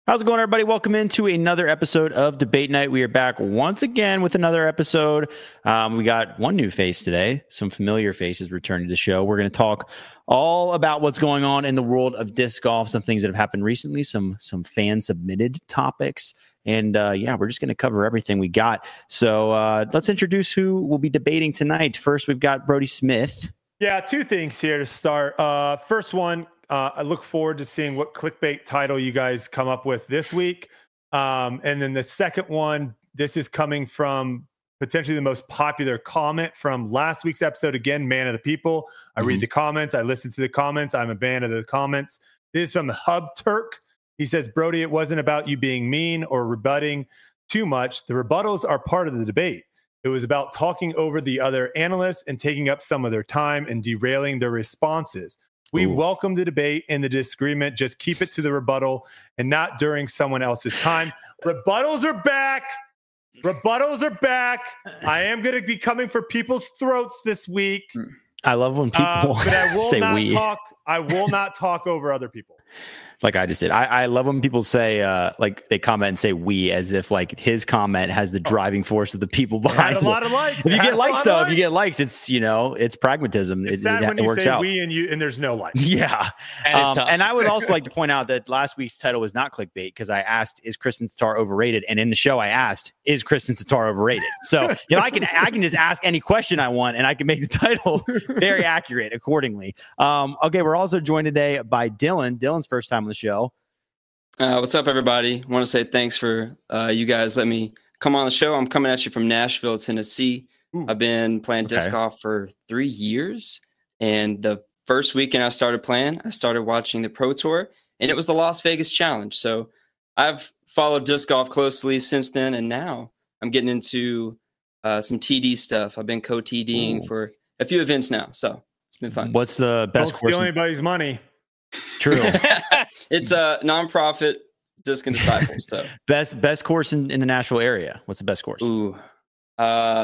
How's it going, everybody? Welcome into another episode of Debate Night. We are back once again with another episode. We got one new face today, some familiar faces returning to the show. We're going to talk all about what's going on in the world of disc golf, some things that have happened recently, some fan-submitted topics. And we're just going to cover everything we got. So let's introduce who we'll be debating tonight. First, we've got Brody Smith. Yeah, two things here to start. First one, I look forward to seeing what clickbait title you guys come up with this week. And then the second one, this is coming from potentially the most popular comment from last week's episode. Again, Man of the People. I read the comments. I listen to the comments. I'm a fan of the comments. This is from the Hub Turk. He says, Brody, it wasn't about you being mean or rebutting too much. The rebuttals are part of the debate. It was about talking over the other analysts and taking up some of their time and derailing their responses. We welcome the debate and the disagreement. Just keep it to the rebuttal and not during someone else's time. Rebuttals are back. Rebuttals are back. I am going to be coming for people's throats this week. I love when people but I will say not we. I will not talk over other people. Like I just did. I love when people say, like they comment and say we, as if like his comment has the driving force of the people behind it. Had a lot of likes. If you get likes, though, if you get likes, it's, it's pragmatism. It's sad when you works say out. we and there's no likes. Yeah. And I would also like to point out that last week's title was not clickbait because I asked, is Kristin Tattar overrated? And in the show, I asked, is Kristin Tattar overrated? So, I can just ask any question I want and I can make the title very accurate accordingly. Okay, we're also joined today by Dylan. Dylan's first time on the show. What's up, everybody? I want to say thanks for you guys letting me come on the show. I'm coming at you from Nashville, Tennessee. I've been playing disc golf for 3 years. And the first weekend I started playing, I started watching the Pro Tour, and it was the Las Vegas Challenge. So I've followed disc golf closely since then, and now I'm getting into some TD stuff. I've been co-TDing for a few events now, so it's been fun. What's the best Don't course? steal anybody's money. True. It's a nonprofit disc and disciples. So best course in the Nashville area. What's the best course? Ooh, you're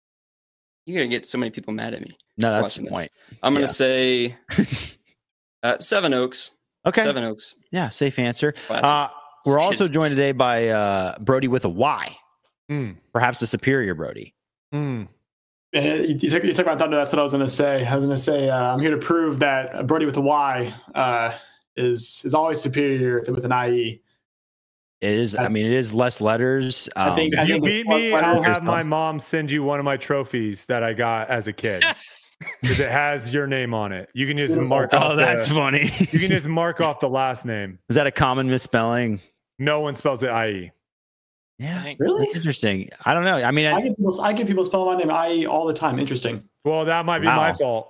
gonna get so many people mad at me. No, that's the point. I'm gonna say Seven Oaks. Okay, Seven Oaks. Yeah, safe answer. Classic. We're also joined today by Brody with a Y. Perhaps the superior Brody. You took my thunder. That's what I was going to say. I'm here to prove that Brody with a Y is always superior with an IE. It is. It is less letters. I think If you it's beat less me, I'll letters. have my mom send you one of my trophies that I got as a kid. Because it has your name on it. You can just mark off. Oh, that's funny. You can just mark off the last name. Is that a common misspelling? No one spells it IE. Yeah, Really? That's interesting. I don't know. I mean, I get people spell my name IE all the time. Interesting. Well, that might be my fault.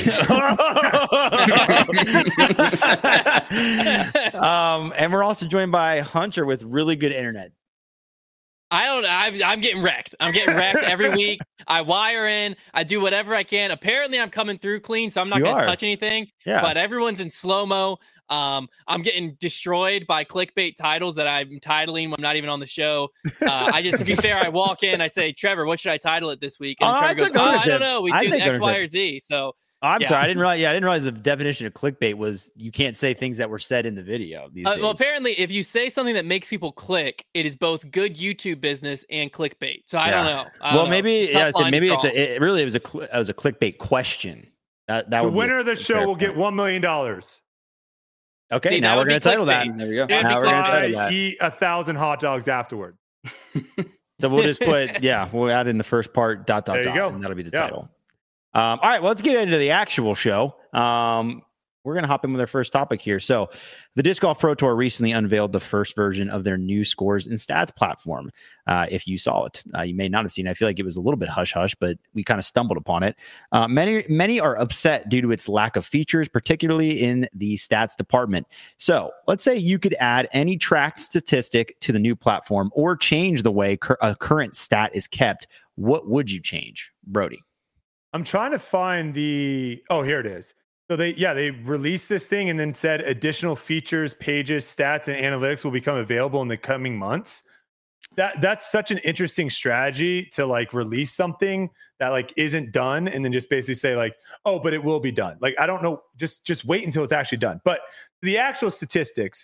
And we're also joined by Hunter with really good internet. I don't know. I'm getting wrecked. I'm getting wrecked every week. I wire in. I do whatever I can. Apparently, I'm coming through clean, so I'm not going to touch anything. Yeah. But everyone's in slow-mo. I'm getting destroyed by clickbait titles that I'm titling when I'm not even on the show. To be fair, I walk in. I say, Trevor, what should I title it this week? And Trevor goes, I don't know. We do X, Y, or Z. So. I'm sorry. I didn't realize the definition of clickbait was you can't say things that were said in the video these days. Well, apparently, if you say something that makes people click, it is both good YouTube business and clickbait. So I don't know. Maybe it was a clickbait question. The winner of the show will get $1 million. Okay, See, now we're going to title that. There we go. Now we're going to title that. Eat 1,000 hot dogs afterward. So we'll just put we'll add in the first part ... There you go. And that'll be the title. All right, well, let's get into the actual show. We're going to hop in with our first topic here. So the Disc Golf Pro Tour recently unveiled the first version of their new scores and stats platform. If you saw it, you may not have seen it. I feel like it was a little bit hush-hush, but we kind of stumbled upon it. Many are upset due to its lack of features, particularly in the stats department. So let's say you could add any tracked statistic to the new platform or change the way a current stat is kept. What would you change, Brody? I'm trying to find here it is. So they released this thing and then said additional features, pages, stats, and analytics will become available in the coming months. That's such an interesting strategy to like release something that like isn't done and then just basically say like, oh, but it will be done. Like, I don't know, just wait until it's actually done. But the actual statistics,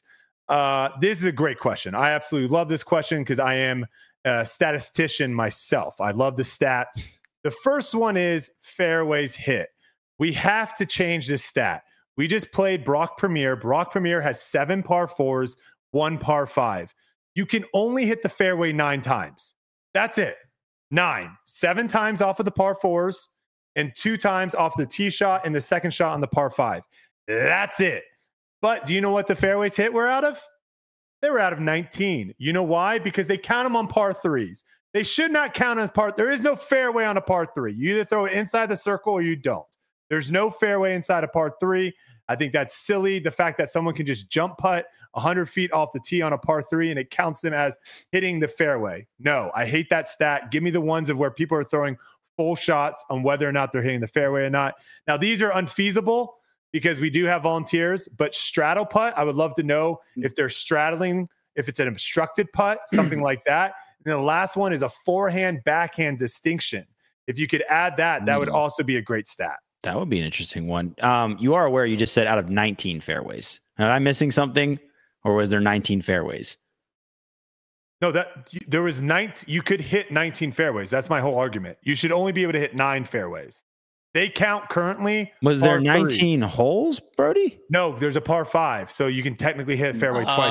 This is a great question. I absolutely love this question because I am a statistician myself. I love the stats. The first one is fairways hit. We have to change this stat. We just played Brock Premier. Brock Premier has 7 par 4s, 1 par 5. You can only hit the fairway 9 times. That's it. 9. 7 times off of the par 4s and 2 times off the tee shot and the second shot on the par 5. That's it. But do you know what the fairways hit were out of? They were out of 19. You know why? Because they count them on par 3s. They should not count as par. There is no fairway on a par 3. You either throw it inside the circle or you don't. There's no fairway inside a par 3. I think that's silly. The fact that someone can just jump putt 100 feet off the tee on a par 3 and it counts them as hitting the fairway. No, I hate that stat. Give me the ones of where people are throwing full shots on whether or not they're hitting the fairway or not. Now, these are unfeasible because we do have volunteers, but straddle putt, I would love to know if they're straddling, if it's an obstructed putt, something like that. And then the last one is a forehand backhand distinction. If you could add that, that would also be a great stat. That would be an interesting one. You are aware you just said out of 19 fairways. Am I missing something, or was there 19 fairways? No, that there was 19. You could hit 19 fairways. That's my whole argument. You should only be able to hit 9 fairways. They count currently. Was there 19 holes, Brody? No, there's a par 5, so you can technically hit fairway twice.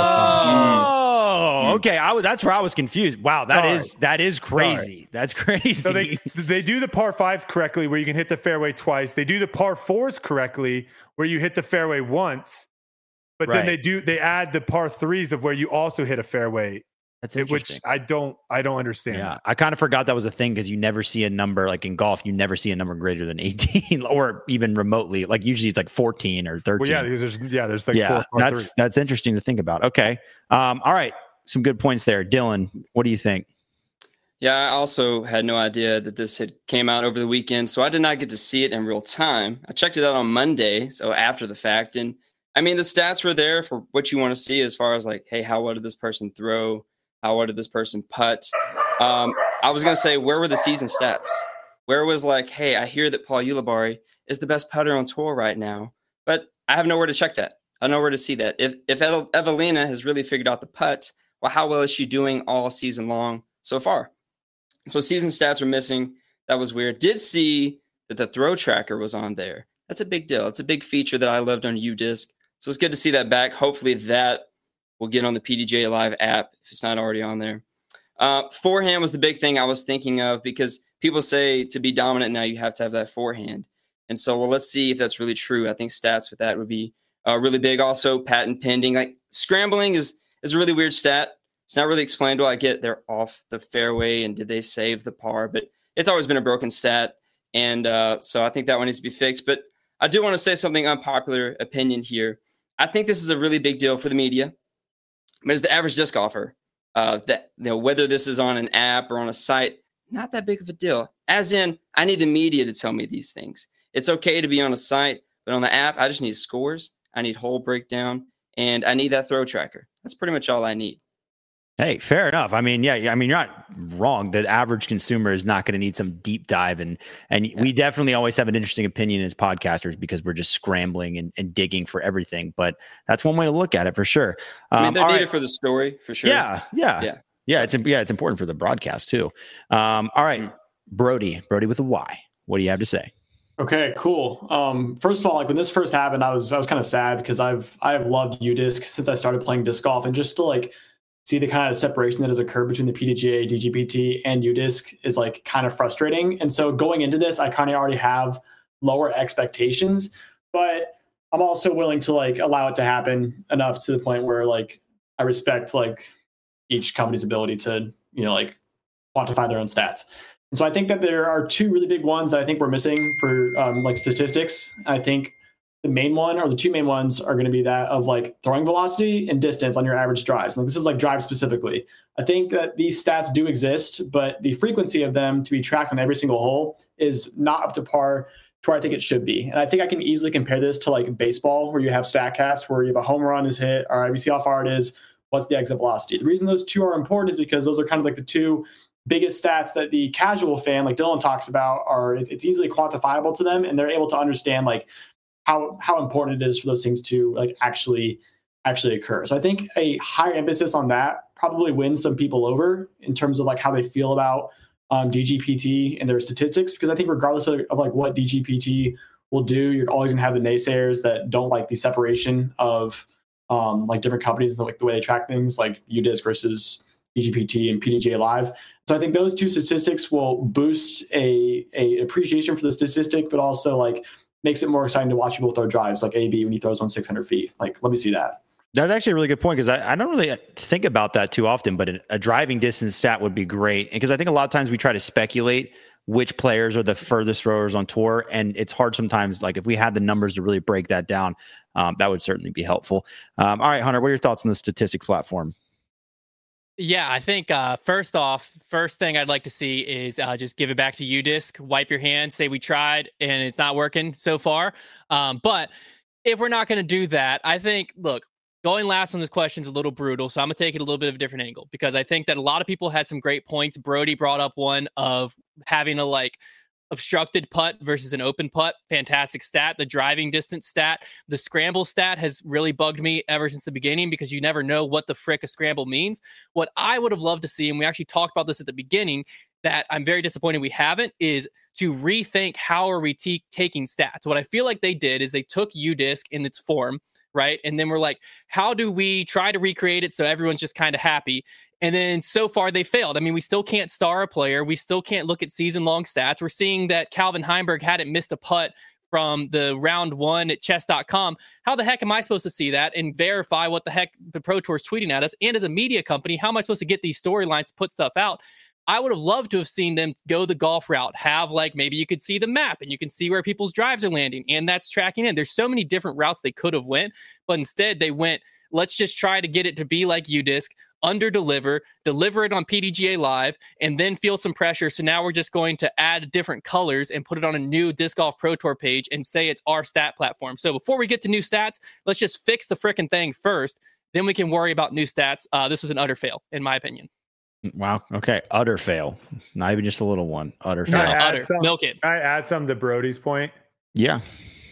Oh, okay. That's where I was confused. Wow, that is crazy. That's crazy. So they do the par 5s correctly, where you can hit the fairway twice. They do the par 4s correctly, where you hit the fairway once. But then they add the par 3s of where you also hit a fairway. That's interesting. Which I don't understand. Yeah, I kind of forgot that was a thing because you never see a number like in golf. You never see a number greater than 18 or even remotely. Like usually it's like 14 or 13. Well, yeah, because there's like 4 par 3s. That's interesting to think about. Okay, all right, some good points there, Dylan. What do you think? Yeah, I also had no idea that this had came out over the weekend, so I did not get to see it in real time. I checked it out on Monday, so after the fact, and I mean the stats were there for what you want to see as far as like, hey, how well did this person throw? How well did this person putt? I was going to say, where were the season stats? Where was like, hey, I hear that Paul Ulibarri is the best putter on tour right now, but I have nowhere to check that. I have nowhere to see that. If Evelina has really figured out the putt, well, how well is she doing all season long so far? So season stats are missing. That was weird. Did see that the throw tracker was on there. That's a big deal. It's a big feature that I loved on UDisc. So it's good to see that back. Hopefully that will get on the PDGA Live app if it's not already on there. Forehand was the big thing I was thinking of because people say to be dominant now you have to have that forehand. And so, well, let's see if that's really true. I think stats with that would be really big. Also, patent pending. Like scrambling is a really weird stat. It's not really explained. Well, I get they're off the fairway and did they save the par? But it's always been a broken stat. And so I think that one needs to be fixed. But I do want to say something unpopular opinion here. I think this is a really big deal for the media. But as the average disc golfer, whether this is on an app or on a site, not that big of a deal. As in, I need the media to tell me these things. It's okay to be on a site, but on the app, I just need scores. I need hole breakdown, and I need that throw tracker. That's pretty much all I need. Hey, fair enough. I mean, you're not wrong. The average consumer is not going to need some deep dive. And we definitely always have an interesting opinion as podcasters because we're just scrambling and digging for everything. But that's one way to look at it for sure. I mean, they're needed for the story for sure. Yeah. It's important for the broadcast too. All right, Brody with a Y. What do you have to say? Okay, cool. First of all, like when this first happened, I was kind of sad because I've loved UDisc since I started playing disc golf, and just to like see the kind of separation that has occurred between the PDGA, DGPT, and UDisc is like kind of frustrating. And so going into this, I kind of already have lower expectations, but I'm also willing to like allow it to happen enough to the point where like I respect like each company's ability to, like quantify their own stats. And so I think that there are 2 really big ones that I think we're missing for like statistics. I think the main one, or the 2 main ones, are going to be that of like throwing velocity and distance on your average drives. Like this is like drive specifically. I think that these stats do exist, but the frequency of them to be tracked on every single hole is not up to par to where I think it should be. And I think I can easily compare this to like baseball, where you have StatCast, where you have a home run is hit, all right, we see how far it is, what's the exit velocity. The reason those 2 are important is because those are kind of like the 2 biggest stats that the casual fan, like Dylan talks about, it's easily quantifiable to them, and they're able to understand like how important it is for those things to like actually actually occur. So I think a higher emphasis on that probably wins some people over in terms of like how they feel about DGPT and their statistics, because I think regardless of like what DGPT will do, you're always gonna have the naysayers that don't like the separation of like different companies and the way they track things, like UDisc versus DGPT and PDGA Live. So I think those two statistics will boost a appreciation for the statistic, but also like makes it more exciting to watch people throw drives, like AB when he throws 600 feet. Like, let me see that. That's actually a really good point, because I don't really think about that too often, but a driving distance stat would be great. Because I think a lot of times we try to speculate which players are the furthest throwers on tour, and it's hard sometimes. Like if we had the numbers to really break that down, that would certainly be helpful. All right, Hunter, what are your thoughts on the statistics platform? Yeah, I think first thing I'd like to see is just give it back to UDisc, wipe your hands, say we tried and it's not working so far. But if we're not going to do that, I think, look, going last on this question is a little brutal, so I'm going to take it a little bit of a different angle, because I think that a lot of people had some great points. Brody brought up one of having a obstructed putt versus an open putt. Fantastic stat. The driving distance stat, the scramble stat has really bugged me ever since the beginning, because you never know what the frick a scramble means. What I would have loved to see, and we actually talked about this at the beginning, that I'm very disappointed we haven't, is to rethink how are we taking stats. What I feel like they did is they took UDisc in its form, right? And then we're like, how do we try to recreate it so everyone's just kind of happy? And then so far they failed. I mean, we still can't star a player. We still can't look at season-long stats. We're seeing that Calvin Heimberg hadn't missed a putt from the round one at chess.com. How the heck am I supposed to see that and verify what the heck the Pro Tour is tweeting at us? And as a media company, how am I supposed to get these storylines to put stuff out? I would have loved to have seen them go the golf route, have maybe you could see the map and you can see where people's drives are landing, and that's tracking in. There's so many different routes they could have went, but instead they went, let's just try to get it to be like UDisc, deliver it on PDGA Live, and then feel some pressure. So now we're just going to add different colors and put it on a new Disc Golf Pro Tour page and say it's our stat platform. So before we get to new stats, let's just fix the frickin' thing first. Then we can worry about new stats. This was an utter fail, in my opinion. Wow. Okay. Utter fail. Not even just a little one. Utter fail. Milk it. Can I add something to Brody's point? Yeah.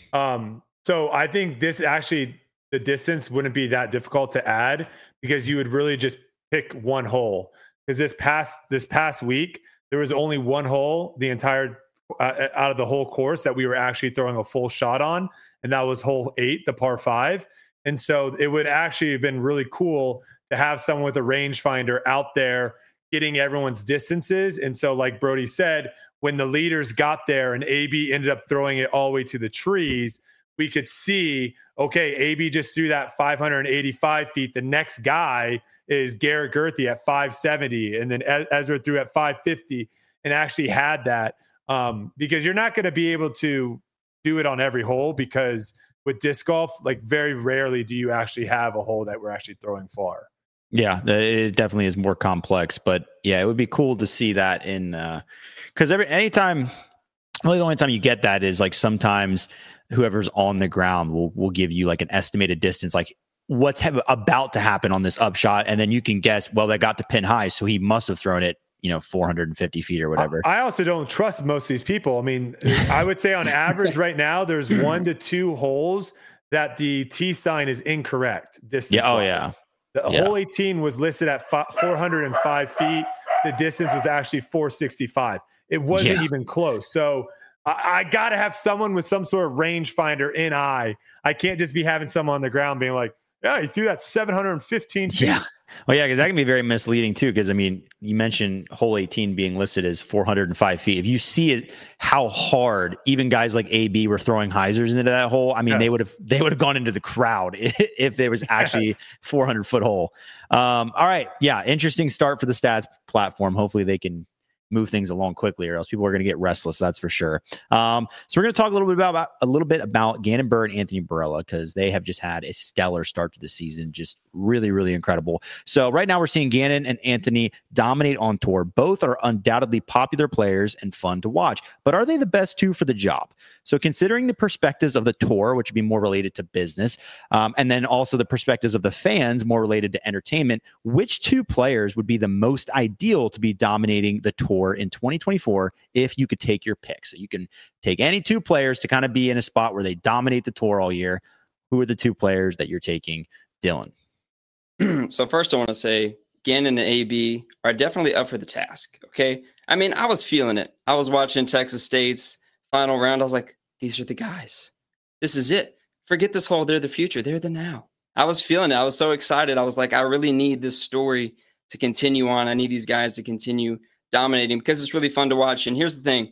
So I think this actually, the distance wouldn't be that difficult to add, because you would really just pick one hole. Because this past week, there was only one hole the entire out of the whole course that we were actually throwing a full shot on. And that was hole 8, the par 5. And so it would actually have been really cool to have someone with a rangefinder out there getting everyone's distances. And so, like Brody said, when the leaders got there and AB ended up throwing it all the way to the trees, we could see, okay, AB just threw that 585 feet. The next guy is Garrett Gurthie at 570. And then Ezra threw at 550 and actually had that. Because you're not going to be able to do it on every hole, because with disc golf, very rarely do you actually have a hole that we're actually throwing far. Yeah, it definitely is more complex, but yeah, it would be cool to see that in, because anytime, really the only time you get that is sometimes whoever's on the ground will give you an estimated distance, what's about to happen on this upshot, and then you can guess, well, that got to pin high, so he must have thrown it 450 feet or whatever. I also don't trust most of these people. I mean, I would say on average right now, there's 1 to 2 holes that the T sign is incorrect. Distance. Yeah. Oh yeah. Hole 18 was listed at 405 feet. The distance was actually 465. It wasn't even close. So I got to have someone with some sort of rangefinder in eye. I can't just be having someone on the ground being like, yeah, he threw that 715 feet. Yeah. Well, yeah, because that can be very misleading too. Because I mean, you mentioned hole 18 being listed as 405 feet. If you see it, how hard even guys like AB were throwing hyzers into that hole. I mean, they would have gone into the crowd if there was actually 400-foot hole. All right, yeah, interesting start for the stats platform. Hopefully, they can move things along quickly, or else people are going to get restless. That's for sure. So we're going to talk a little bit about Gannon Buhr and Anthony Barela, because they have just had a stellar start to the season. Just really, really incredible. So right now we're seeing Gannon and Anthony dominate on tour. Both are undoubtedly popular players and fun to watch, but are they the best two for the job? So considering the perspectives of the tour, which would be more related to business, and then also the perspectives of the fans, more related to entertainment, which two players would be the most ideal to be dominating the tour in 2024 if you could take your pick? So you can take any two players to kind of be in a spot where they dominate the tour all year. Who are the two players that you're taking Dylan. So first I want to say Gannon and AB are definitely up for the task. Okay. I mean, I was feeling it. I was watching Texas State's final round. I was like, these are the guys. This is it. Forget this whole, they're the future. They're the now. I was feeling it. I was so excited. I was like, I really need this story to continue on. I need these guys to continue dominating because it's really fun to watch. And here's the thing.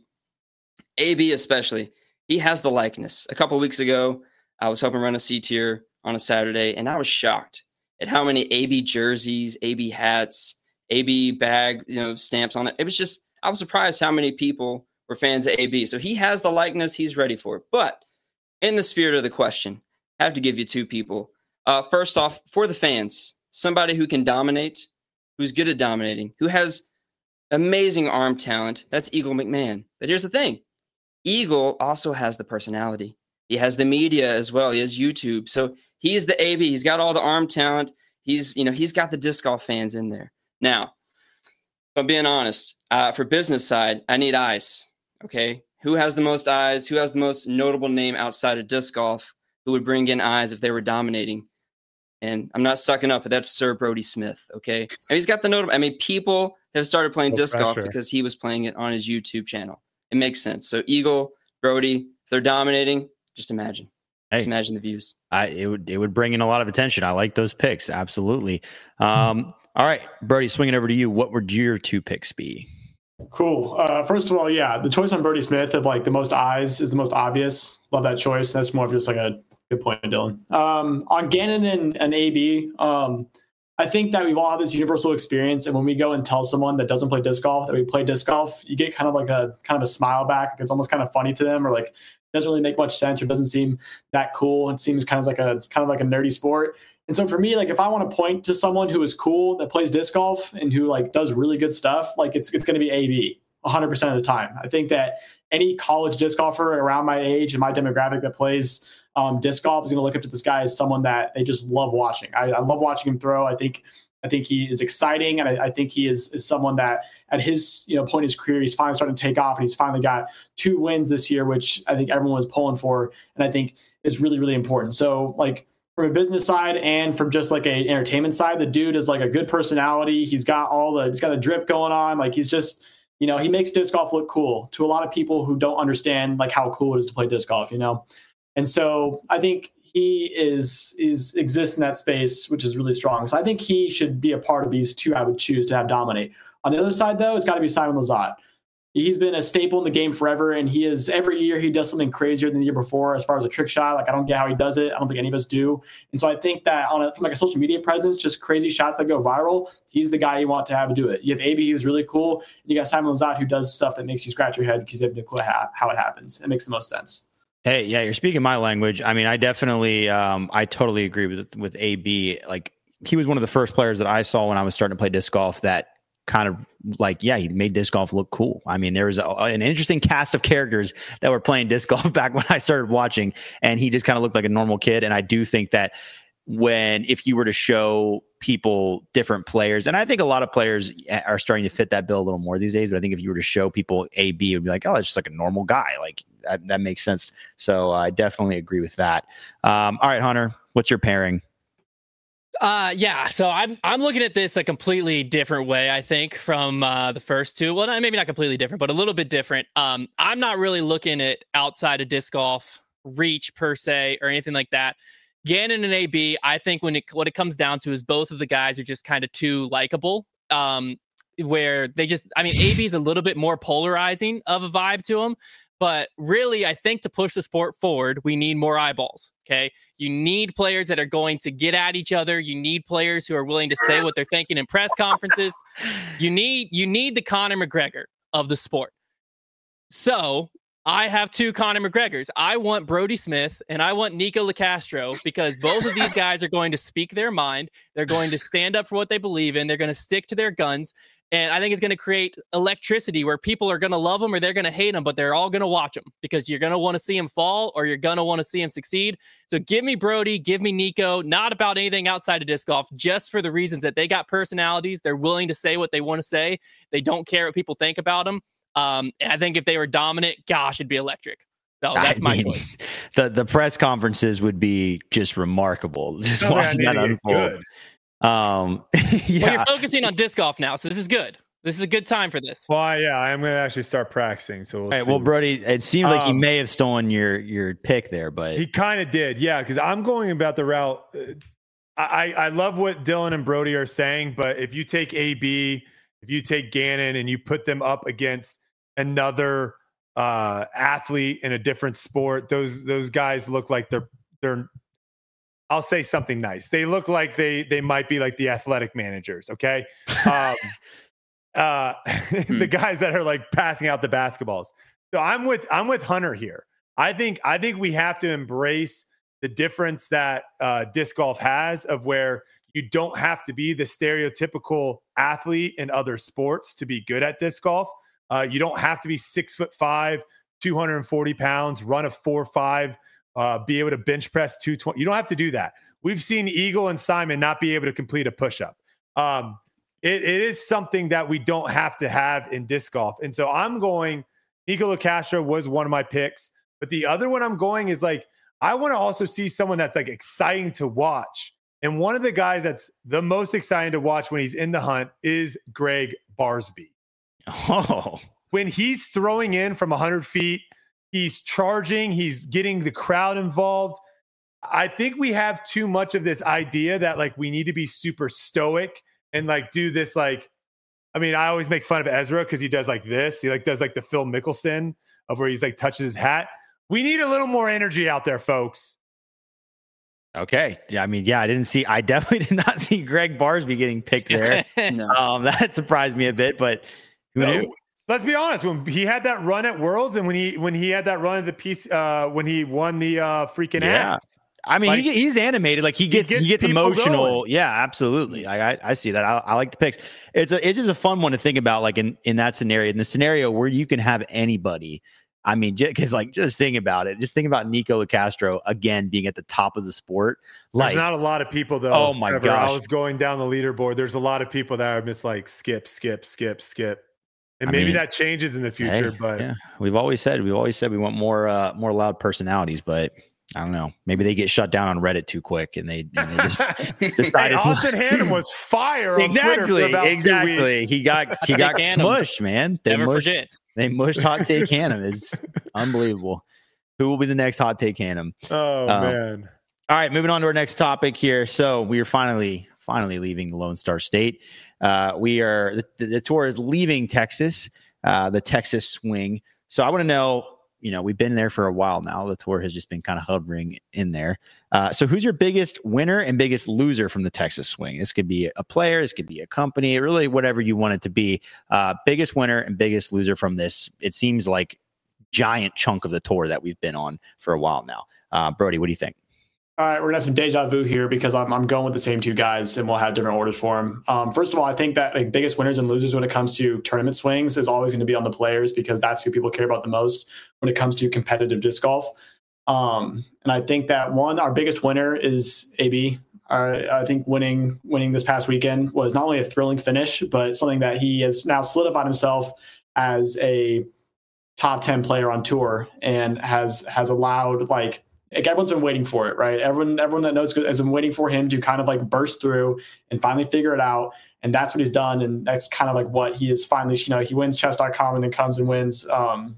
AB especially, he has the likeness. A couple of weeks ago, I was helping run a C tier on a Saturday, and I was shocked at how many AB jerseys, AB hats, AB bag, stamps on it. It was just, I was surprised how many people were fans of AB. So he has the likeness. He's ready for it. But in the spirit of the question, I have to give you two people. First off, for the fans, somebody who can dominate, who's good at dominating, who has amazing arm talent. That's Eagle McMahon. But here's the thing. Eagle also has the personality. He has the media as well. He has YouTube. So he's the AB. He's got all the arm talent. He's got the disc golf fans in there. Now, if I'm being honest, for business side, I need eyes. Okay. Who has the most eyes? Who has the most notable name outside of disc golf who would bring in eyes if they were dominating? And I'm not sucking up, but that's Sir Brody Smith. Okay. And he's got the notable, people have started playing disc golf because he was playing it on his YouTube channel. It makes sense. So Eagle, Brody, if they're dominating, just imagine. Just imagine the views. It would bring in a lot of attention. I like those picks. Absolutely. All right, Brody, swinging over to you. What would your two picks be? Cool. First of all, yeah, the choice on Brody Smith of the most eyes is the most obvious. Love that choice. That's more of just a good point, Dylan. On Gannon and AB, I think that we've all had this universal experience, and when we go and tell someone that doesn't play disc golf that we play disc golf, you get kind of a smile back. It's almost kind of funny to them, or doesn't really make much sense, or doesn't seem that cool. It seems kind of like a nerdy sport. And so for me, if I want to point to someone who is cool that plays disc golf and who does really good stuff, it's going to be AB 100% of the time. I think that any college disc golfer around my age and my demographic that plays disc golf is going to look up to this guy as someone that they just love watching. I love watching him throw. I think he is exciting, and I think he is someone that at his point in his career, he's finally starting to take off, and he's finally got 2 wins this year, which I think everyone was pulling for, and I think is really, really important. So from a business side and from just an entertainment side, the dude is a good personality. He's got the drip going on. He's just, he makes disc golf look cool to a lot of people who don't understand how cool it is to play disc golf, And so I think he exists in that space, which is really strong. So I think he should be a part of these two I would choose to have dominate. On the other side, though, it's got to be Simon Lizotte. He's been a staple in the game forever, and every year he does something crazier than the year before as far as a trick shot. I don't get how he does it. I don't think any of us do. And so I think that from a social media presence, just crazy shots that go viral, he's the guy you want to have do it. You have AB, who's really cool. And you got Simon Lizotte, who does stuff that makes you scratch your head because you have no clue how it happens. It makes the most sense. Hey, yeah, you're speaking my language. I mean, I definitely, I totally agree with AB. He was one of the first players that I saw when I was starting to play disc golf that kind of he made disc golf look cool. I mean, there was an interesting cast of characters that were playing disc golf back when I started watching, and he just kind of looked like a normal kid. And I do think that if you were to show people different players, and I think a lot of players are starting to fit that bill a little more these days, but I think if you were to show people AB, it would be oh, it's just a normal guy. That makes sense. So I definitely agree with that. All right, Hunter, what's your pairing? Yeah, so I'm looking at this a completely different way, I think, from the first two. Well, maybe not completely different, but a little bit different. I'm not really looking at outside of disc golf reach per se or anything like that. Gannon and AB, I think what it comes down to is both of the guys are just kind of too likable. Where they just, AB is a little bit more polarizing of a vibe to him. But really, I think to push the sport forward, we need more eyeballs, okay? You need players that are going to get at each other. You need players who are willing to say what they're thinking in press conferences. You need the Conor McGregor of the sport. So I have 2 Conor McGregors. I want Brody Smith and I want Nico Locastro because both of these guys are going to speak their mind. They're going to stand up for what they believe in. They're going to stick to their guns. And I think it's going to create electricity where people are going to love them or they're going to hate them, but they're all going to watch them because you're going to want to see them fall or you're going to want to see them succeed. So give me Brody, give me Nico, not about anything outside of disc golf, just for the reasons that they got personalities. They're willing to say what they want to say. They don't care what people think about them. And I think if they were dominant, gosh, it'd be electric. No, that's my choice. The press conferences would be just remarkable. Just watching that unfold. Well, you're focusing on disc golf now, so this is good. This is a good time for this. Well, yeah, I'm going to actually start practicing. So we'll see. Well, Brody, it seems like he may have stolen your pick there, but he kind of did. Yeah, because I'm going about the route. I love what Dylan and Brody are saying, but if you take AB, if you take Gannon, and you put them up against another athlete in a different sport, those guys look like they're. I'll say something nice. They look like they might be like the athletic managers. Okay. The guys that are like passing out the basketballs. So I'm with Hunter here. I think we have to embrace the difference that disc golf has, of where you don't have to be the stereotypical athlete in other sports to be good at disc golf. You don't have to be 6'5", 240 pounds, run a 4.5, be able to bench press 220. You don't have to do that. We've seen Eagle and Simon not be able to complete a push-up. It is something that we don't have to have in disc golf. And so I'm going, Nico Locastro was one of my picks, but the other one I'm going is like, I want to also see someone that's like exciting to watch. And one of the guys that's the most exciting to watch when he's in the hunt is Greg Barsby. Oh, when he's throwing in from 100 feet, he's charging, he's getting the crowd involved. I think we have too much of this idea that like we need to be super stoic and like do this, like, I mean, I always make fun of Ezra because he does like this. He like does like the Phil Mickelson of where he's like touches his hat. We need a little more energy out there, folks. Okay. Yeah, I mean, yeah, I definitely did not see Greg Barsby getting picked there. No. That surprised me a bit, but who knew? Let's be honest. When he had that run at Worlds, and when he had that run at the piece, when he won the freaking ass. I mean, like, he's animated. Like he gets emotional. Going. Yeah, absolutely. I see that. I like the picks. It's just a fun one to think about. Like in that scenario, in the scenario where you can have anybody. I mean, because like just think about it. Just think about Nico Locastro again being at the top of the sport. Like, there's not a lot of people though. Oh my gosh! I was going down the leaderboard. There's a lot of people that are just like skip. And maybe that changes in the future, but yeah, we've always said we want more loud personalities, but I don't know. Maybe they get shut down on Reddit too quick, and they just decide. Austin Hannum was fire. Exactly. He got smushed, man. Never forget. They mushed Hot Take Hannum. It's unbelievable. Who will be the next Hot Take Hannum? Oh man! All right, moving on to our next topic here. So we are finally leaving the Lone Star State. We are the tour is leaving Texas, the Texas Swing. So I want to know, we've been there for a while now. The tour has just been kind of hovering in there. So who's your biggest winner and biggest loser from the Texas Swing? This could be a player, this could be a company, really whatever you want it to be. Biggest winner and biggest loser from this, it seems like, giant chunk of the tour that we've been on for a while now. Brody, what do you think? All right, we're gonna have some deja vu here because I'm going with the same two guys, and we'll have different orders for them. First of all, I think that like biggest winners and losers when it comes to tournament swings is always going to be on the players because that's who people care about the most when it comes to competitive disc golf. And I think that our biggest winner is AB. I think winning this past weekend was not only a thrilling finish, but something that he has now solidified himself as a top 10 player on tour and has allowed like everyone's been waiting for it, right? Everyone that knows has been waiting for him to kind of like burst through and finally figure it out. And that's what he's done. And that's kind of like what he is finally, he wins chess.com and then comes and wins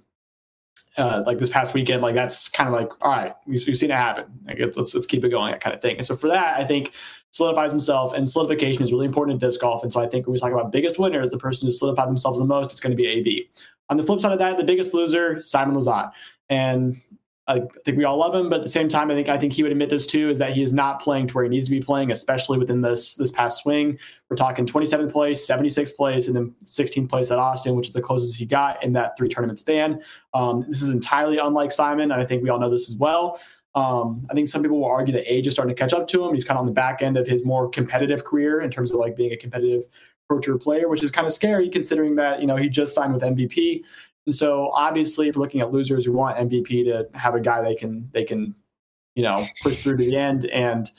like this past weekend. Like that's kind of like, all right, we've seen it happen. Like let's keep it going, that kind of thing. And so for that, I think solidifies himself, and solidification is really important in disc golf. And so I think when we talk about biggest winners, the person who solidified themselves the most, it's going to be AB. On the flip side of that, the biggest loser, Simon Lizotte. And I think we all love him, but at the same time, I think he would admit this too, is that he is not playing to where he needs to be playing, especially within this past swing. We're talking 27th place, 76th place, and then 16th place at Austin, which is the closest he got in that 3-tournament span. This is entirely unlike Simon, and I think we all know this as well. I think some people will argue that age is starting to catch up to him. He's kind of on the back end of his more competitive career in terms of like being a competitive Pro Tour player, which is kind of scary considering that, he just signed with MVP. And so obviously if you're looking at losers, we want MVP to have a guy they can push through to the end. And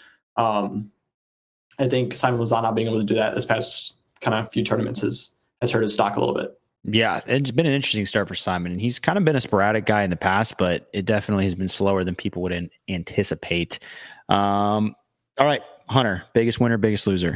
I think Simon Lizotte not being able to do that this past kind of few tournaments has hurt his stock a little bit. Yeah, it's been an interesting start for Simon, and he's kind of been a sporadic guy in the past, but it definitely has been slower than people would anticipate. All right, Hunter, biggest winner, biggest loser.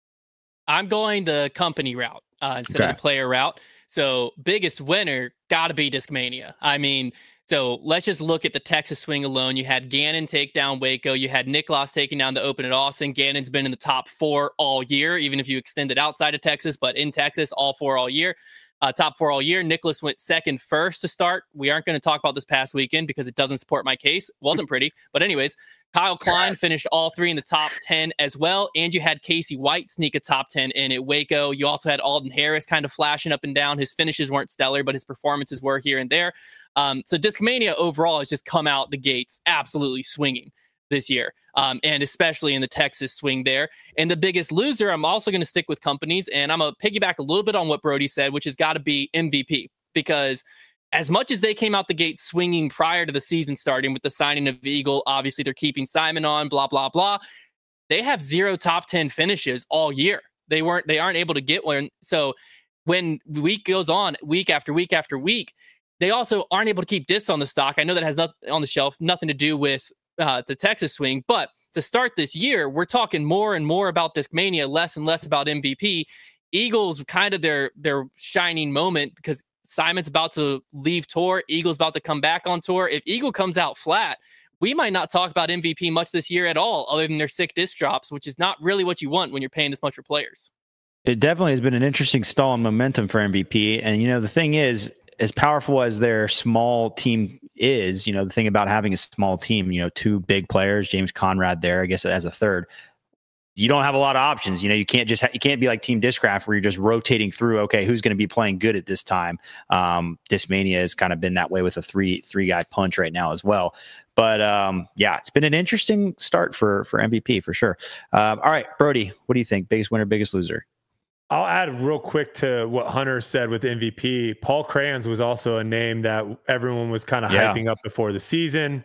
I'm going the company route instead of the player route. So biggest winner got to be Discmania. I mean, so let's just look at the Texas swing alone. You had Gannon take down Waco. You had Niklas taking down the Open at Austin. Gannon's been in the top 4 all year, even if you extend it outside of Texas, but in Texas, all 4 all year. Top 4 all year. Niklas went second first to start. We aren't going to talk about this past weekend because it doesn't support my case. It wasn't pretty. But anyways, Kyle Klein finished all 3 in the top 10 as well. And you had Casey White sneak a top 10 in at Waco. You also had Alden Harris kind of flashing up and down. His finishes weren't stellar, but his performances were here and there. So Discmania overall has just come out the gates absolutely swinging this year, and especially in the Texas swing there. And the biggest loser, I'm also going to stick with companies, and I'm going to piggyback a little bit on what Brody said, which has got to be MVP, because as much as they came out the gate swinging prior to the season starting with the signing of Eagle, obviously they're keeping Simon on, blah, blah, blah. They have 0 top 10 finishes all year. They aren't able to get one. So when week goes on, week after week after week, they also aren't able to keep discs on the stock. I know that has nothing on the shelf, nothing to do with the Texas swing, but to start this year, we're talking more and more about Discmania, less and less about MVP. Eagles kind of their shining moment because Simon's about to leave tour. Eagle's about to come back on tour. If Eagle comes out flat, we might not talk about MVP much this year at all, other than their sick disc drops, which is not really what you want when you're paying this much for players. It definitely has been an interesting stall in momentum for MVP. And, the thing is, as powerful as their small team is, the thing about having a small team, 2 big players, James Conrad there, I guess, as a third, you don't have a lot of options. You can't you can't be like Team Discraft where you're just rotating through, okay, who's going to be playing good at this time. Discmania has kind of been that way with a three guy punch right now as well. But yeah, it's been an interesting start for MVP for sure. All right, Brody, what do you think? Biggest winner, biggest loser? I'll add real quick to what Hunter said with MVP. Paul Crayons was also a name that everyone was kind of hyping up before the season.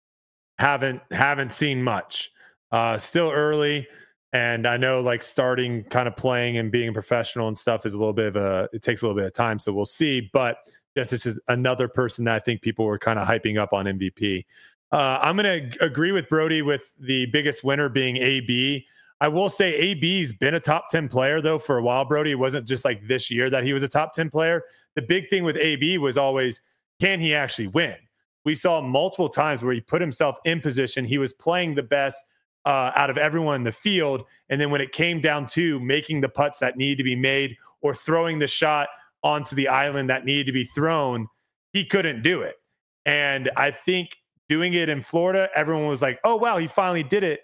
Haven't seen much. Still early, and I know like starting kind of playing and being professional and stuff is it takes a little bit of time. So we'll see. But yes, this is another person that I think people were kind of hyping up on MVP. I'm going to agree with Brody with the biggest winner being AB. I will say AB's been a top 10 player, though, for a while, Brody. It wasn't just like this year that he was a top 10 player. The big thing with AB was always, can he actually win? We saw multiple times where he put himself in position. He was playing the best out of everyone in the field. And then when it came down to making the putts that needed to be made or throwing the shot onto the island that needed to be thrown, he couldn't do it. And I think doing it in Florida, everyone was like, oh, wow, he finally did it.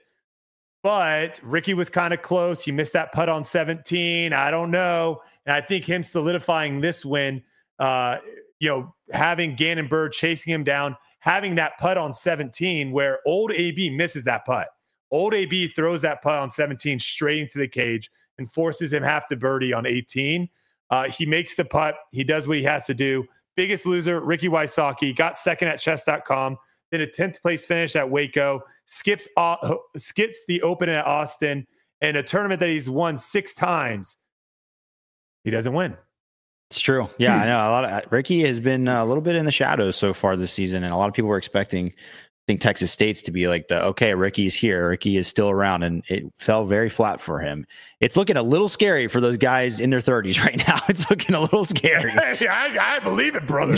But Ricky was kind of close. He missed that putt on 17. I don't know. And I think him solidifying this win, having Gannon Buhr chasing him down, having that putt on 17 where old AB misses that putt. Old AB throws that putt on 17 straight into the cage and forces him half to birdie on 18. He makes the putt. He does what he has to do. Biggest loser, Ricky Wysocki, got second at chess.com. Then a 10th place finish at Waco, skips the Open at Austin, and a tournament that he's won 6 times. He doesn't win. It's true. Yeah, I know. Ricky has been a little bit in the shadows so far this season, and a lot of people were expecting, I think, Texas State's to be like Ricky's here. Ricky is still around, and it fell very flat for him. It's looking a little scary for those guys in their 30s right now. It's looking a little scary. I believe it, brother.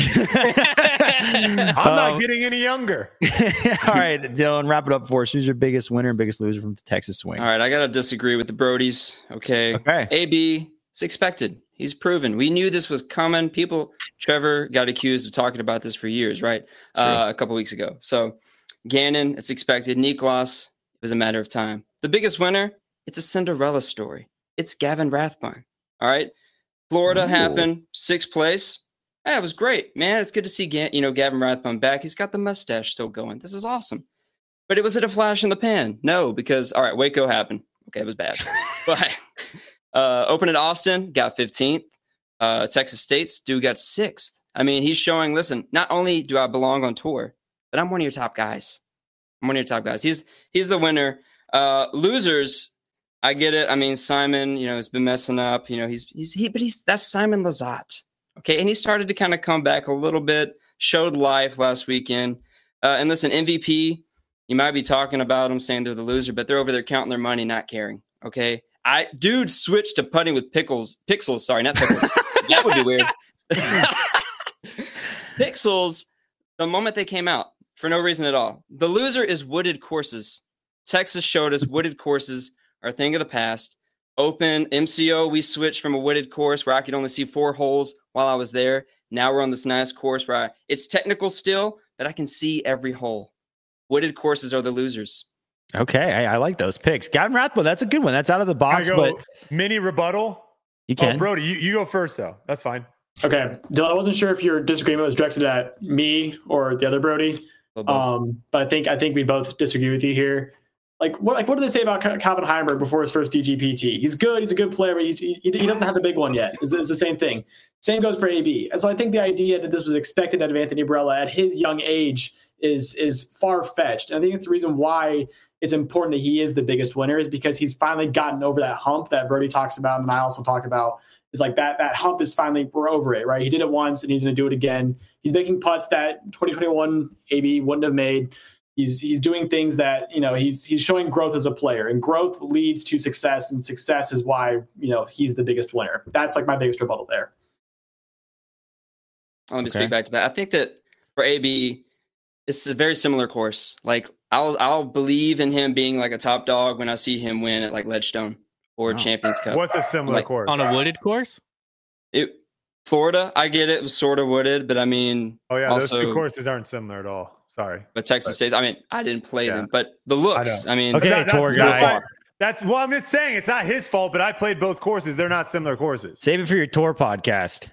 I'm not getting any younger. All right, Dylan, wrap it up for us. Who's your biggest winner and biggest loser from the Texas swing? All right, I got to disagree with the Brodies. Okay. AB, it's expected. He's proven. We knew this was coming. Trevor got accused of talking about this for years, right? A couple weeks ago. So Gannon, it's expected. Niklas, it was a matter of time. The biggest winner, it's a Cinderella story. It's Gavin Rathbun. All right. Florida happened, 6th place. Yeah, it was great, man. It's good to see Gavin Rathbun back. He's got the mustache still going. This is awesome. But was it a flash in the pan? No, because Waco happened. Okay, it was bad. But Open at Austin, got 15th. Texas State's dude got 6th. I mean, he's showing, listen, not only do I belong on tour, but I'm one of your top guys. He's the winner. Losers, I get it. I mean, Simon, has been messing up. That's Simon Lizotte. Okay, and he started to kind of come back a little bit, showed life last weekend. And listen, MVP, you might be talking about them saying they're the loser, but they're over there counting their money, not caring. Okay, dude switched to putting with pixels. Sorry, not pickles. That would be weird. Pixels, the moment they came out, for no reason at all. The loser is wooded courses. Texas showed us wooded courses are a thing of the past. Open, MCO, we switched from a wooded course where I could only see 4 holes while I was there. Now we're on this nice course where it's technical still, but I can see every hole. Wooded courses are the losers. Okay, I like those picks. Gavin Rathbone, that's a good one. That's out of the box. But mini rebuttal. You can. Oh, Brody, you go first, though. That's fine. Okay. Dylan, I wasn't sure if your disagreement was directed at me or the other Brody. But I think we both disagree with you here. What do they say about Calvin Heimberg before his first DGPT? He's good. He's a good player, but he doesn't have the big one yet. It's the same thing. Same goes for AB. And so I think the idea that this was expected out of Anthony Barela at his young age is far-fetched. And I think it's the reason why it's important that he is the biggest winner is because he's finally gotten over that hump that Brody talks about, and I also talk about. Is like that hump is finally, we're over it, right? He did it once and he's going to do it again. He's making putts that 2021 AB wouldn't have made. He's doing things that, he's showing growth as a player, and growth leads to success, and success is why, he's the biggest winner. That's like my biggest rebuttal there. Let me speak back to that. I think that for AB, it's a very similar course. Like I'll believe in him being like a top dog when I see him win at like Ledgestone or Champions Cup. What's a similar course? On a wooded course? Florida, I get it was sort of wooded, but I mean, oh yeah, those two courses aren't similar at all. Sorry, but Texas State. I mean, I didn't play them, but the looks. I mean, okay, tour guy. That's well, I'm just saying it's not his fault, but I played both courses. They're not similar courses. Save it for your tour podcast.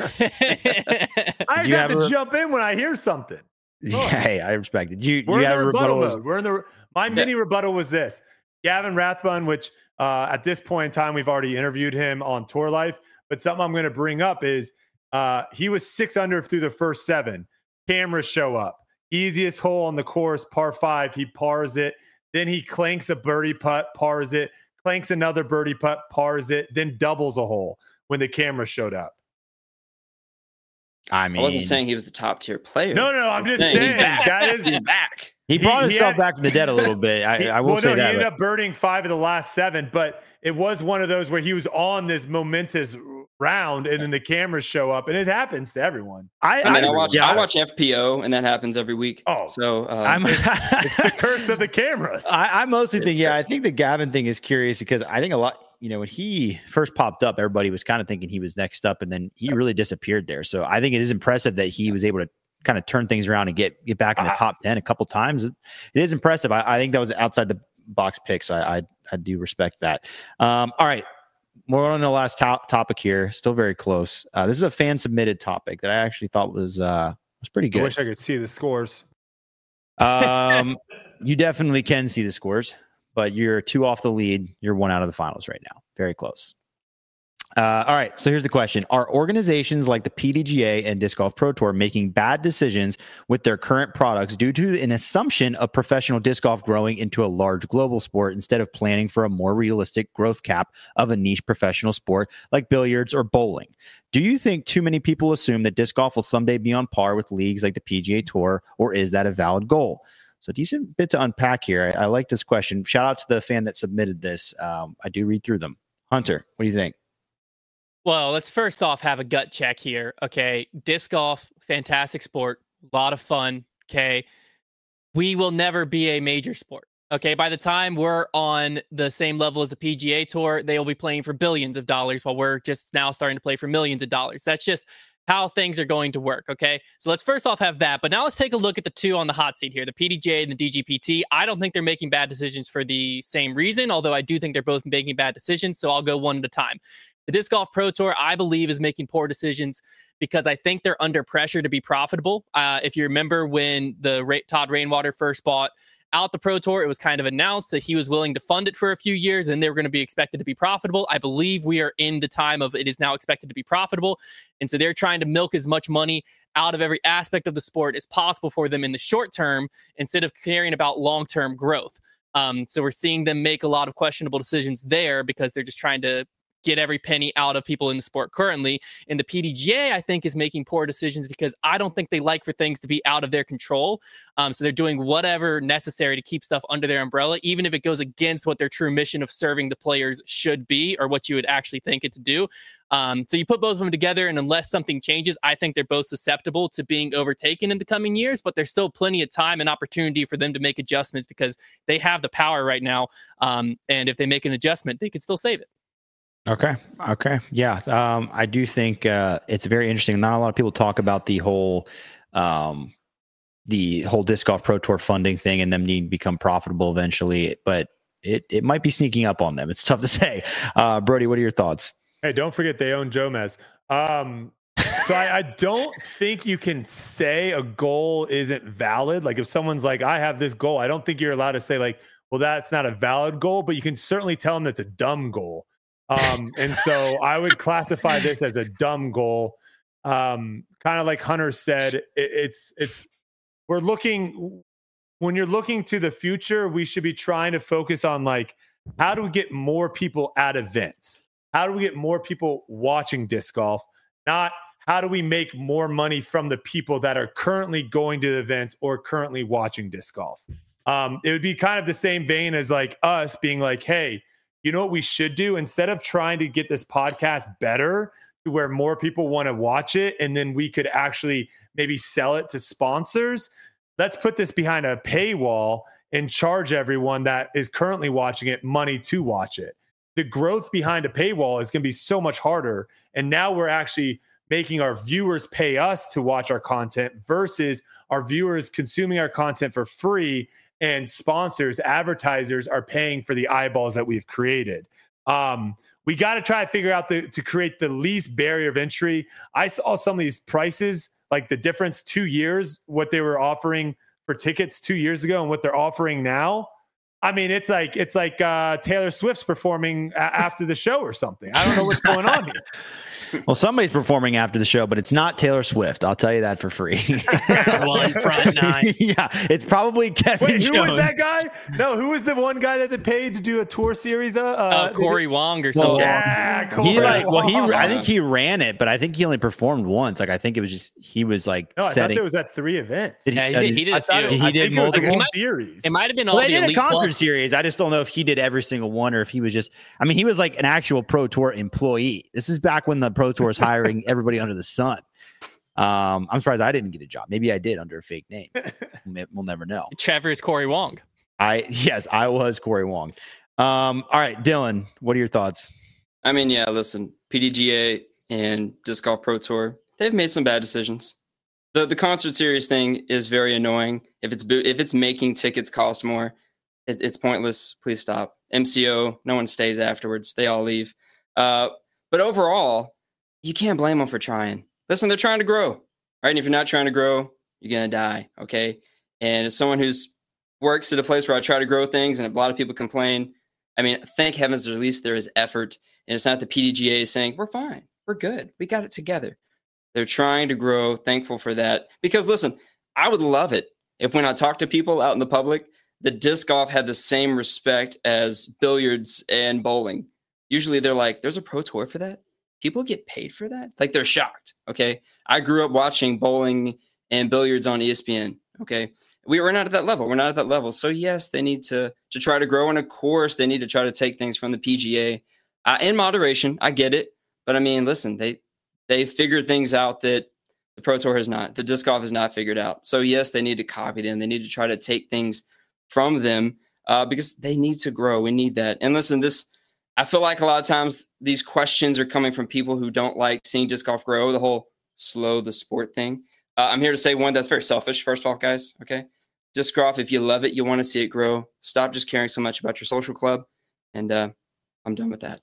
I have to jump in when I hear something. Yeah, hey, I respect it. We're in the rebuttal mode. We're in the. My mini rebuttal was this: Gavin Rathbone, which at this point in time we've already interviewed him on Tour Life, but something I'm going to bring up is he was 6 under through the first 7. Cameras show up. Easiest hole on the course, par 5. He pars it. Then he clanks a birdie putt, pars it. Clanks another birdie putt, pars it. Then doubles a hole when the camera showed up. I mean, I wasn't saying he was the top tier player. No, I'm just saying he's back. He brought himself back from the dead a little bit. I will say that. He ended up birding 5 of the last 7, but it was one of those where he was on this momentous round and then the cameras show up, and it happens to everyone. I watch FPO, and that happens every week. Oh, so it's the curse of the cameras. I mostly think, I think the Gavin thing is curious because I think a lot, when he first popped up, everybody was kind of thinking he was next up, and then he really disappeared there. So I think it is impressive that he was able to kind of turn things around and get back in the top 10 a couple times. It is impressive. I think that was outside the box pick, so I do respect that. All right. We're on the last topic here. Still very close. This is a fan submitted topic that I actually thought was pretty good. I wish I could see the scores. You definitely can see the scores, but you're 2 off the lead. You're 1 out of the finals right now. Very close. All right. So here's the question. Are organizations like the PDGA and Disc Golf Pro Tour making bad decisions with their current products due to an assumption of professional disc golf growing into a large global sport instead of planning for a more realistic growth cap of a niche professional sport like billiards or bowling? Do you think too many people assume that disc golf will someday be on par with leagues like the PGA Tour, or is that a valid goal? So a decent bit to unpack here. I like this question. Shout out to the fan that submitted this. I do read through them. Hunter, what do you think? Well, let's first off have a gut check here. Okay. Disc golf, fantastic sport, a lot of fun. Okay. We will never be a major sport. Okay. By the time we're on the same level as the PGA Tour, they will be playing for billions of dollars while we're just now starting to play for millions of dollars. That's just how things are going to work. Okay. So let's first off have that. But now let's take a look at the 2 on the hot seat here, the PDGA and the DGPT. I don't think they're making bad decisions for the same reason, although I do think they're both making bad decisions. So I'll go one at a time. The Disc Golf Pro Tour, I believe, is making poor decisions because I think they're under pressure to be profitable. If you remember when Todd Rainwater first bought out the Pro Tour, it was kind of announced that he was willing to fund it for a few years and they were going to be expected to be profitable. I believe we are in the time of it is now expected to be profitable. And so they're trying to milk as much money out of every aspect of the sport as possible for them in the short term instead of caring about long-term growth. So we're seeing them make a lot of questionable decisions there because they're just trying to get every penny out of people in the sport currently. And the PDGA, I think, is making poor decisions because I don't think they like for things to be out of their control. So they're doing whatever necessary to keep stuff under their umbrella, even if it goes against what their true mission of serving the players should be or what you would actually think it to do. So you put both of them together, and unless something changes, I think they're both susceptible to being overtaken in the coming years, but there's still plenty of time and opportunity for them to make adjustments because they have the power right now. And if they make an adjustment, they could still save it. Okay. Yeah. I do think it's very interesting. Not a lot of people talk about the whole Disc Golf Pro Tour funding thing and them needing to become profitable eventually, but it might be sneaking up on them. It's tough to say. Brody, what are your thoughts? Hey, don't forget they own Jomez. So I don't think you can say a goal isn't valid. Like if someone's like, I have this goal, I don't think you're allowed to say like, well, that's not a valid goal, but you can certainly tell them that's a dumb goal. And so I would classify this as a dumb goal. Kind of like Hunter said, we're looking, when you're looking to the future, we should be trying to focus on like, how do we get more people at events? How do we get more people watching disc golf? Not how do we make more money from the people that are currently going to the events or currently watching disc golf? It would be kind of the same vein as like us being like, hey, you know what we should do? Instead of trying to get this podcast better to where more people want to watch it and then we could actually maybe sell it to sponsors, let's put this behind a paywall and charge everyone that is currently watching it money to watch it. The growth behind a paywall is going to be so much harder. And now we're actually making our viewers pay us to watch our content versus our viewers consuming our content for free and sponsors, advertisers are paying for the eyeballs that we've created. We got to try to figure out to create the least barrier of entry. I saw some of these prices, like the difference 2 years, what they were offering for tickets 2 years ago and what they're offering now. I mean, it's like Taylor Swift's performing after the show or something. I don't know what's going on here. Well, somebody's performing after the show, but it's not Taylor Swift. I'll tell you that for free. One front nine. Yeah, it's probably Kevin Wait, who Jones. was that guy? No, who was the one guy that they paid to do a tour series? Corey Wong or something. Yeah, Corey Wong. I think he ran it, but I think he only performed once. Like I think it was just he was like no, I setting. thought it was at 3 events. Yeah, he did a few. He did multiple series. It might have been all they the did Elite a concert Plus. series. I just don't know if he did every single one or if he was just. I mean, he was like an actual Pro Tour employee. This is back when the Pro Tour was hiring everybody under the sun. I'm surprised I didn't get a job. Maybe I did under a fake name. We'll never know. Trevor's Corey Wong. Yes, I was Corey Wong. All right, Dylan, what are your thoughts? I mean, yeah, listen, PDGA and Disc Golf Pro Tour, they've made some bad decisions. The concert series thing is very annoying. If it's making tickets cost more, it's pointless. Please stop. MCO, no one stays afterwards. They all leave. But overall, you can't blame them for trying. Listen, they're trying to grow, right? And if you're not trying to grow, you're going to die, okay? And as someone who's works at a place where I try to grow things and a lot of people complain, I mean, thank heavens at least there is effort. And it's not the PDGA saying, we're fine, we're good, we got it together. They're trying to grow, thankful for that. Because listen, I would love it if when I talk to people out in the public, the disc golf had the same respect as billiards and bowling. Usually they're like, there's a pro tour for that? People get paid for that? Like they're shocked, okay? I grew up watching bowling and billiards on ESPN, okay? We're not at that level. We're not at that level. So yes, they need to try to grow. And of course, they need to try to take things from the PGA in moderation. I get it. But I mean, listen, they figured things out that the Pro Tour has not. The disc golf has not figured out. So yes, they need to copy them. They need to try to take things from them because they need to grow. We need that. And listen, I feel like a lot of times these questions are coming from people who don't like seeing disc golf grow, the whole slow the sport thing. I'm here to say one, that's very selfish, first of all, guys, okay? Disc golf, if you love it, you want to see it grow. Stop just caring so much about your social club. And I'm done with that.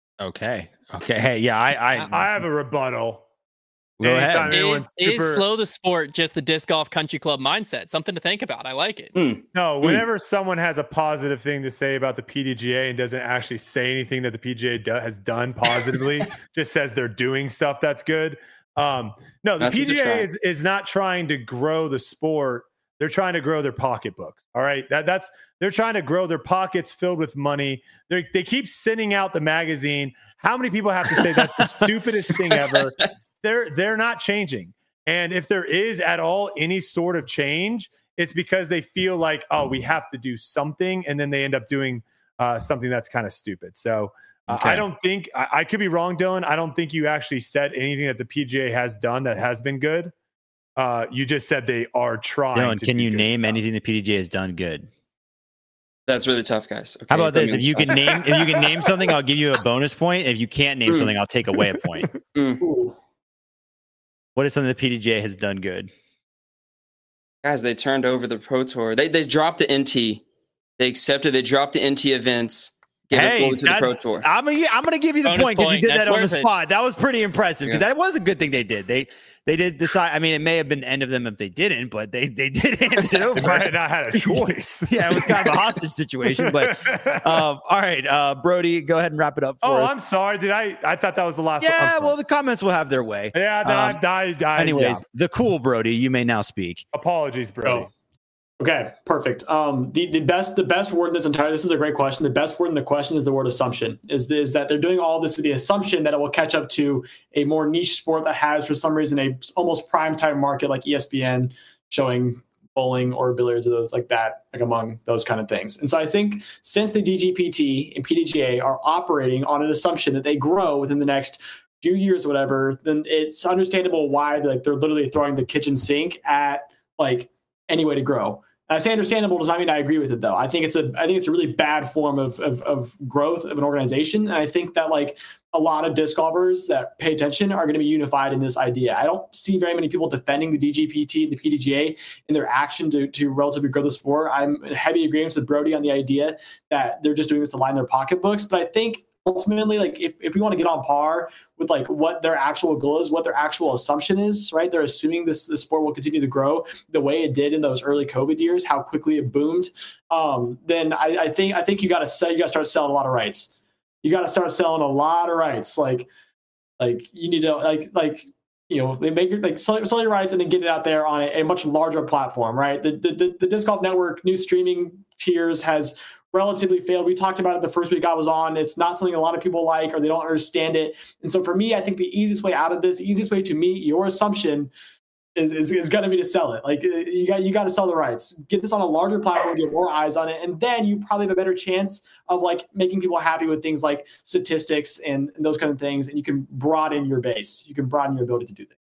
Okay. Hey, yeah, I have a rebuttal. Go ahead. Is slow the sport just the disc golf country club mindset? Something to think about. I like it. No, whenever someone has a positive thing to say about the PDGA and doesn't actually say anything that the PGA has done positively, just says they're doing stuff that's good. No, the PGA is not trying to grow the sport. They're trying to grow their pocketbooks. All right. They're trying to grow their pockets filled with money. They keep sending out the magazine. How many people have to say that's the stupidest thing ever? They're not changing. And if there is at all any sort of change, it's because they feel like, oh, we have to do something. And then they end up doing something that's kind of stupid. So I don't think, I could be wrong, Dylan. I don't think you actually said anything that the PGA has done that has been good. You just said they are trying. Dylan, can you name anything the PDGA has done good? That's really tough, guys. Okay, how about this? If you can name something, I'll give you a bonus point. If you can't name something, I'll take away a point. What is something the PDGA has done good? Guys, they turned over the Pro Tour. They dropped the NT. They dropped the NT events. Give it fully to the Pro Tour. I'm gonna give you the point because you did that on the spot. That was pretty impressive because that was a good thing they did. They did decide. I mean, it may have been the end of them if they didn't, but they did hand it over. They might not had a choice. Yeah, it was kind of a hostage situation. But all right, Brody, go ahead and wrap it up. For us. I'm sorry. I thought that was the last. Yeah, well, the comments will have their way. Yeah. Anyways, the cool Brody, you may now speak. Apologies, Brody. Oh. Okay, perfect. The best word in this entire, this is a great question. The best word in the question is the word assumption. Is that they're doing all this with the assumption that it will catch up to a more niche sport that has, for some reason, a almost prime time market like ESPN showing bowling or billiards or those like that, like among those kind of things. And so I think since the DGPT and PDGA are operating on an assumption that they grow within the next few years, or whatever, then it's understandable why they're literally throwing the kitchen sink at like any way to grow. I say understandable does not mean I agree with it, though. I think it's a really bad form of growth of an organization, and I think that like a lot of disc golfers that pay attention are going to be unified in this idea. I don't see very many people defending the DGPT, the PDGA, in their action to relatively grow the sport. I'm in heavy agreement with Brody on the idea that they're just doing this to line their pocketbooks, but I think ultimately, like if we want to get on par with like what their actual goal is, what their actual assumption is, right? They're assuming this sport will continue to grow the way it did in those early COVID years, how quickly it boomed. Then I think you got to start selling a lot of rights. You got to start selling a lot of rights. Like you need to like make it like sell your rights and then get it out there on a much larger platform, right? The Disc Golf Network new streaming tiers has relatively failed. We talked about it the first week I was on. It's not something a lot of people like or they don't understand it. And so for me, I think the easiest way out of this, the easiest way to meet your assumption is going to be to sell it. Like you got to sell the rights, get this on a larger platform, get more eyes on it. And then you probably have a better chance of like making people happy with things like statistics and those kind of things. And you can broaden your base. You can broaden your ability to do things.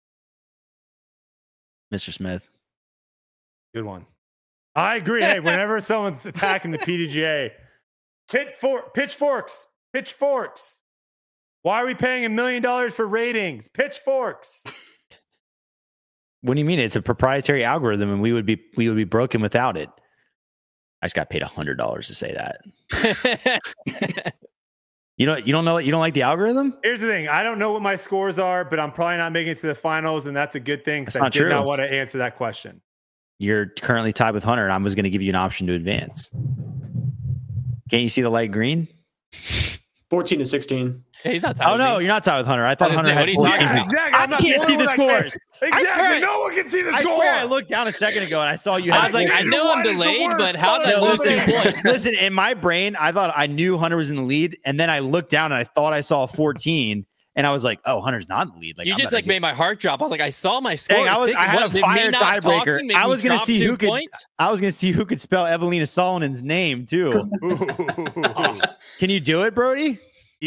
Mr. Smith. Good one. I agree. Hey, whenever someone's attacking the PDGA, pitchforks. Why are we paying $1 million for ratings? Pitchforks. What do you mean? It's a proprietary algorithm, and we would be broken without it. I just got paid $100 to say that. You don't know. You don't like the algorithm? Here's the thing. I don't know what my scores are, but I'm probably not making it to the finals, and that's a good thing because I did not want to answer that question. You're currently tied with Hunter, and I was going to give you an option to advance. Can't you see the light green? 14-16. Hey, he's not tied. Oh no, you're not tied with Hunter. I thought Hunter had 14. Exactly. I can't see the scores. Exactly. No one can see the score. I swear I looked down a second ago and I saw you. I was like, I know I'm delayed, but how did I lose 2 points? Listen, in my brain, I thought I knew Hunter was in the lead, and then I looked down and I thought I saw 14. And I was like, "Oh, Hunter's not in the lead." Like, you just like made my heart drop. I was like, I saw my score. Dang, I had a fire tiebreaker. I was going to see who could. I was going to see who could spell Evelina Solinen's name too. Can you do it, Brody?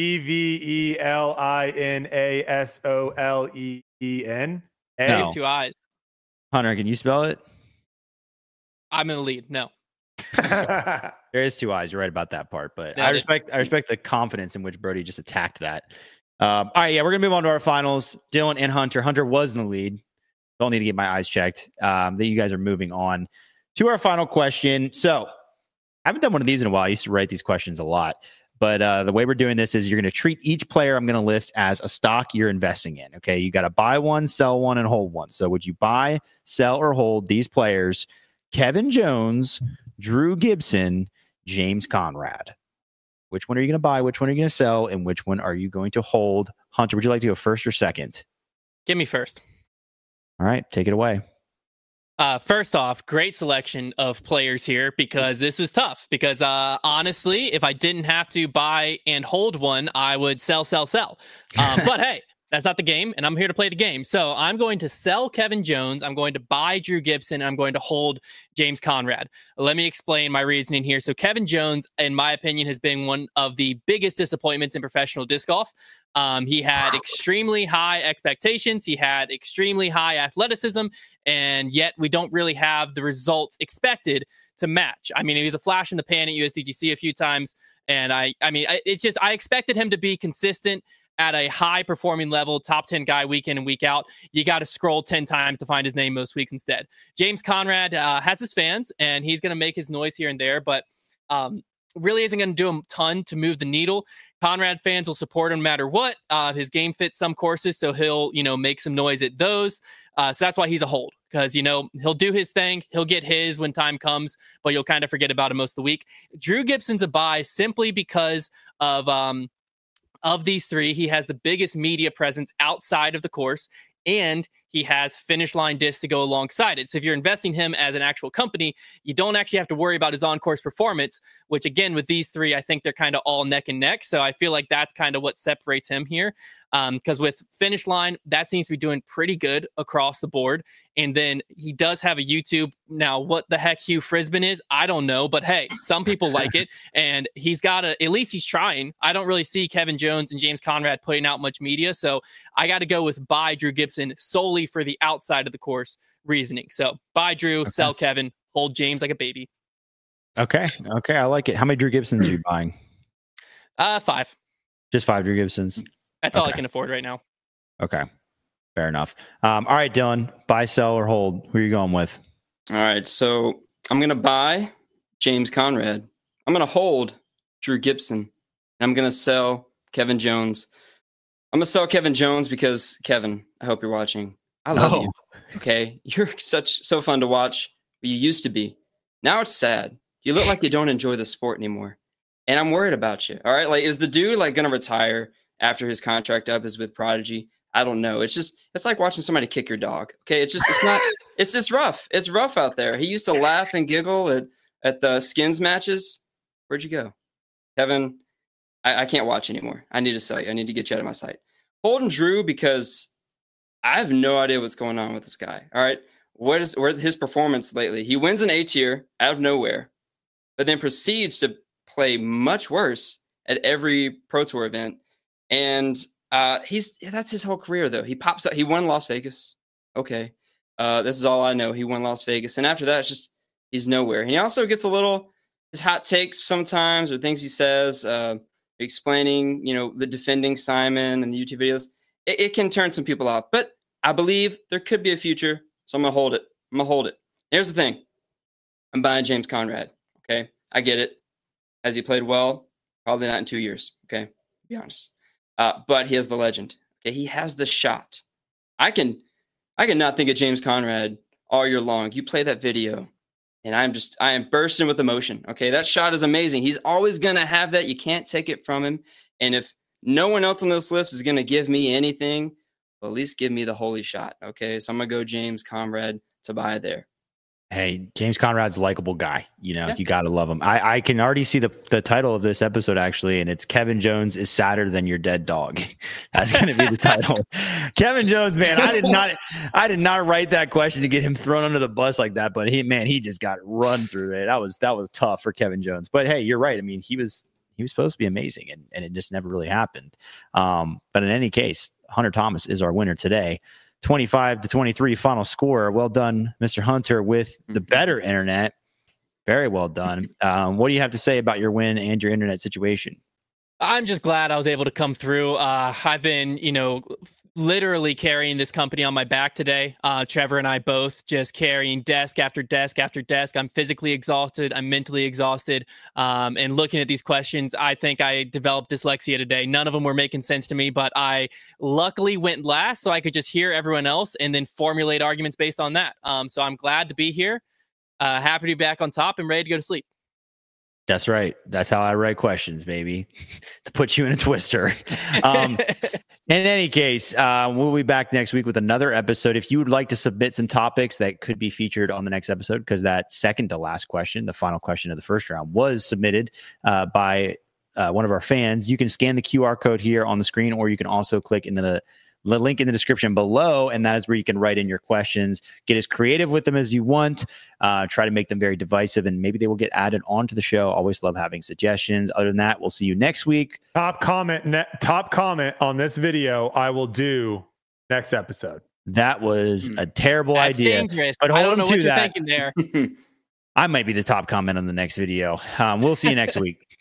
EVELINASOLEEN. No. These 2 eyes. Hunter, can you spell it? I'm in the lead. No. There is 2 eyes. You're right about that part, but I respect the confidence in which Brody just attacked that. All right, yeah, we're gonna move on to our finals. Dylan and Hunter. Hunter was in the lead. Don't need to get my eyes checked. That you guys are moving on to our final question. So I haven't done one of these in a while. I used to write these questions a lot, but the way we're doing this is you're going to treat each player I'm going to list as a stock you're investing in. Okay, you got to buy one, sell one, and hold one. So would you buy, sell, or hold these players? Kevin Jones, Drew Gibson, James Conrad. Which one are you going to buy? Which one are you going to sell? And which one are you going to hold? Hunter, would you like to go first or second? Give me first. All right, take it away. First off, great selection of players here because this was tough. Because honestly, if I didn't have to buy and hold one, I would sell. But hey, that's not the game, and I'm here to play the game. So I'm going to sell Kevin Jones. I'm going to buy Drew Gibson. And I'm going to hold James Conrad. Let me explain my reasoning here. So Kevin Jones, in my opinion, has been one of the biggest disappointments in professional disc golf. He had extremely high expectations. He had extremely high athleticism, and yet we don't really have the results expected to match. I mean, he was a flash in the pan at USDGC a few times, and I expected him to be consistent at a high performing level, top 10 guy week in and week out. You got to scroll 10 times to find his name most weeks instead. James Conrad has his fans, and he's going to make his noise here and there, but really isn't going to do a ton to move the needle. Conrad fans will support him no matter what. His game fits some courses, so he'll, make some noise at those. So that's why he's a hold, because, he'll do his thing. He'll get his when time comes, but you'll kind of forget about him most of the week. Drew Gibson's a buy simply because of these three. He has the biggest media presence outside of the course, and he has finish line discs to go alongside it. So if you're investing him as an actual company, you don't actually have to worry about his on-course performance, which again, with these three, I think they're kind of all neck and neck. So I feel like that's kind of what separates him here. Because with finish line, that seems to be doing pretty good across the board. And then he does have a YouTube. Now, what the heck Hugh Frisbin is, I don't know. But hey, some people like it. And he's got at least he's trying. I don't really see Kevin Jones and James Conrad putting out much media. So I got to go with buy Drew Gibson solely for the outside of the course reasoning. So buy Drew, sell Kevin, hold James like a baby. Okay. I like it. How many Drew Gibsons are you buying? 5. Just 5 Drew Gibsons. That's all I can afford right now. Okay. Fair enough. All right, Dylan, buy, sell, or hold. Who are you going with? All right. So I'm going to buy James Conrad. I'm going to hold Drew Gibson. And I'm going to sell Kevin Jones. I'm going to sell Kevin Jones because, Kevin, I hope you're watching. I love you. Okay. You're so fun to watch. You used to be. Now it's sad. You look like you don't enjoy the sport anymore. And I'm worried about you. All right. Like, is the dude going to retire after his contract up is with Prodigy? I don't know. It's like watching somebody kick your dog. Okay. It's just rough. It's rough out there. He used to laugh and giggle at the skins matches. Where'd you go? Kevin, I can't watch anymore. I need to sell you. I need to get you out of my sight. Holding Drew because I have no idea what's going on with this guy. All right. Where his performance lately? He wins an A tier out of nowhere, but then proceeds to play much worse at every Pro Tour event. And that's his whole career, though. He pops up. He won Las Vegas. Okay. This is all I know. He won Las Vegas. And after that, it's just he's nowhere. He also gets his hot takes sometimes, or things he says, explaining, the defending Simon and the YouTube videos. It can turn some people off. But I believe there could be a future. So I'm going to hold it. Here's the thing. I'm buying James Conrad. Okay. I get it. Has he played well? Probably not in 2 years. Okay. To be honest. But he has the legend. Okay. He has the shot. I can not think of James Conrad all year long. You play that video and I am bursting with emotion. Okay. That shot is amazing. He's always going to have that. You can't take it from him. And if no one else on this list is going to give me anything, well, at least give me the holy shot. Okay. So I'm going to go James Conrad to buy there. Hey, James Conrad's a likable guy. You got to love him. I can already see the title of this episode, actually, and it's Kevin Jones is sadder than your dead dog. That's going to be the title. Kevin Jones, man, I did not write that question to get him thrown under the bus like that, but he just got run through it. That was tough for Kevin Jones. But hey, you're right. I mean, he was supposed to be amazing, and it just never really happened. But in any case, Hunter Thomas is our winner today. 25-23 final score. Well done, Mr. Hunter, with the better internet. Very well done. What do you have to say about your win and your internet situation? I'm just glad I was able to come through. I've been, literally carrying this company on my back today. Trevor and I both just carrying desk after desk after desk. I'm physically exhausted. I'm mentally exhausted. And looking at these questions, I think I developed dyslexia today. None of them were making sense to me, but I luckily went last so I could just hear everyone else and then formulate arguments based on that. So I'm glad to be here. Happy to be back on top and ready to go to sleep. That's right. That's how I write questions, baby, to put you in a twister. In any case, we'll be back next week with another episode. If you would like to submit some topics that could be featured on the next episode, because that second to last question, the final question of the first round, was submitted by one of our fans, you can scan the QR code here on the screen, or you can also click into the link in the description below, and that is where you can write in your questions. Get as creative with them as you want. Try to make them very divisive, and maybe they will get added onto the show. Always love having suggestions. Other than that, we'll see you next week. Top comment on this video I will do next episode. That was a terrible That's idea. Dangerous. But I don't know what you're that. thinking there. I might be the top comment on the next video. We'll see you next week.